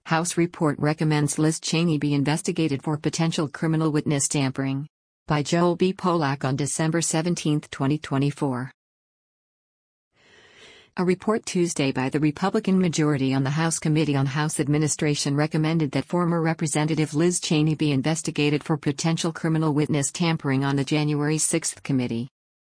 House report recommends Liz Cheney be investigated for potential criminal witness tampering. By Joel B. Polak on December 17, 2024. A report Tuesday by the Republican majority on the House Committee on House Administration recommended that former Representative Liz Cheney be investigated for potential criminal witness tampering on the January 6 committee.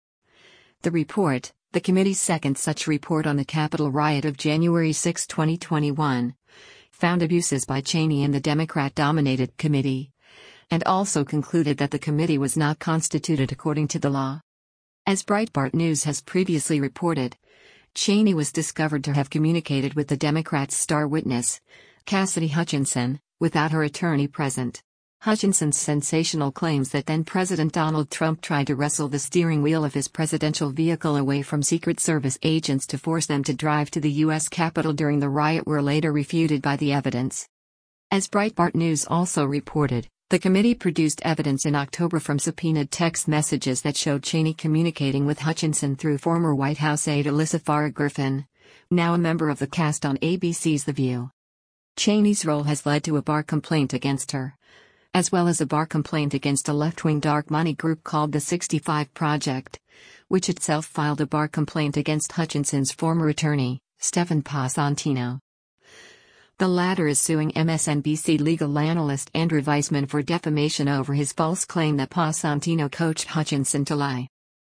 The report, the committee's second such report on the Capitol riot of January 6, 2021, found abuses by Cheney in the Democrat-dominated committee, and also concluded that the committee was not constituted according to the law. As Breitbart News has previously reported, Cheney was discovered to have communicated with the Democrats' star witness, Cassidy Hutchinson, without her attorney present. Hutchinson's sensational claims that then-President Donald Trump tried to wrestle the steering wheel of his presidential vehicle away from Secret Service agents to force them to drive to the U.S. Capitol during the riot were later refuted by the evidence. As Breitbart News also reported, the committee produced evidence in October from subpoenaed text messages that showed Cheney communicating with Hutchinson through former White House aide Alyssa Farah Griffin, now a member of the cast on ABC's The View. Cheney's role has led to a bar complaint against her, as well as a bar complaint against a left-wing dark money group called the 65 Project, which itself filed a bar complaint against Hutchinson's former attorney, Stephen Passantino. The latter is suing MSNBC legal analyst Andrew Weissman for defamation over his false claim that Passantino coached Hutchinson to lie.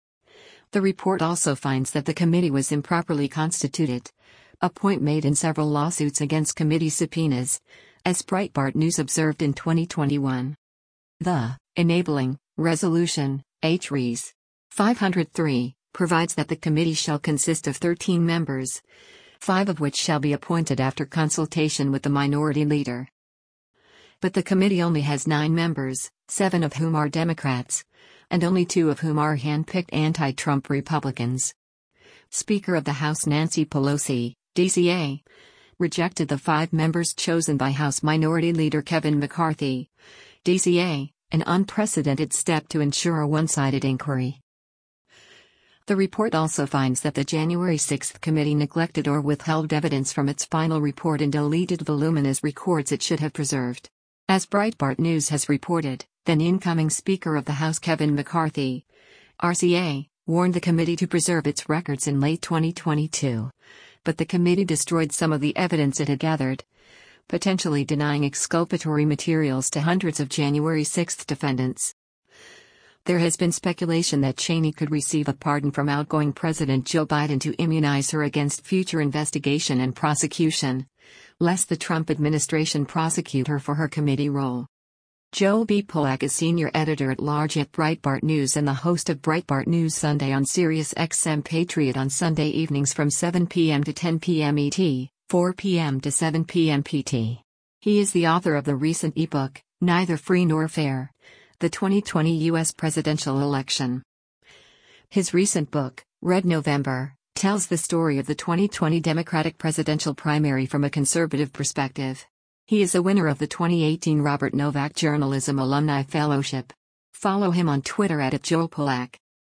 The report also finds that the committee was improperly constituted, a point made in several lawsuits against committee subpoenas, as Breitbart News observed in 2021. The Enabling Resolution, H-Res. 503, provides that the committee shall consist of 13 members, 5 of which shall be appointed after consultation with the minority leader. But the committee only has 9 members, 7 of whom are Democrats, and only 2 of whom are hand-picked anti-Trump Republicans. Speaker of the House Nancy Pelosi, DCA, rejected the 5 members chosen by House Minority Leader Kevin McCarthy, DCA, an unprecedented step to ensure a one-sided inquiry. The report also finds that the January 6 committee neglected or withheld evidence from its final report and deleted voluminous records it should have preserved. As Breitbart News has reported, then incoming Speaker of the House Kevin McCarthy, RCA, warned the committee to preserve its records in late 2022, but the committee destroyed some of the evidence it had gathered, potentially denying exculpatory materials to hundreds of January 6 defendants. There has been speculation that Cheney could receive a pardon from outgoing President Joe Biden to immunize her against future investigation and prosecution, lest the Trump administration prosecute her for her committee role. Joel B. Polak is senior editor-at-large at Breitbart News and the host of Breitbart News Sunday on Sirius XM Patriot on Sunday evenings from 7 p.m. to 10 p.m. ET, 4 p.m. to 7 p.m. PT. He is the author of the recent ebook, Neither Free Nor Fair: The 2020 U.S. Presidential Election. His recent book, Red November, tells the story of the 2020 Democratic presidential primary from a conservative perspective. He is a winner of the 2018 Robert Novak Journalism Alumni Fellowship. Follow him on Twitter @JoelPolak.